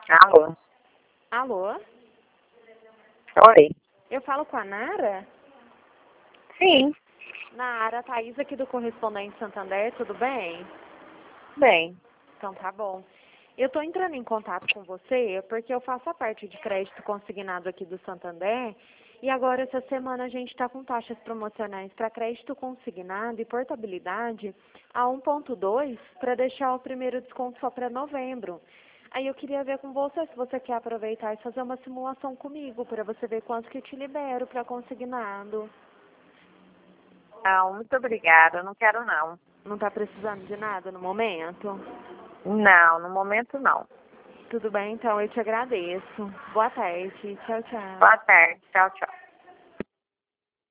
Alô? Alô? Oi? Eu falo com a Nara? Sim, Nara, Thaís aqui do Correspondente Santander, tudo bem? bem. Então tá bom. Eu estou entrando em contato com você porque eu faço a parte de crédito consignado aqui do Santander e agora essa semana a gente está com taxas promocionais para crédito consignado e portabilidade a 1,2 para deixar o primeiro desconto só para novembro. Aí eu queria ver com você se você quer aproveitar e fazer uma simulação comigo para você ver quanto que eu te libero para consignado. Não, muito obrigada. Eu não quero, não. Não está precisando de nada no momento? Não, no momento, não. Tudo bem, então eu te agradeço. Boa tarde. Tchau, tchau. Boa tarde. Tchau, tchau.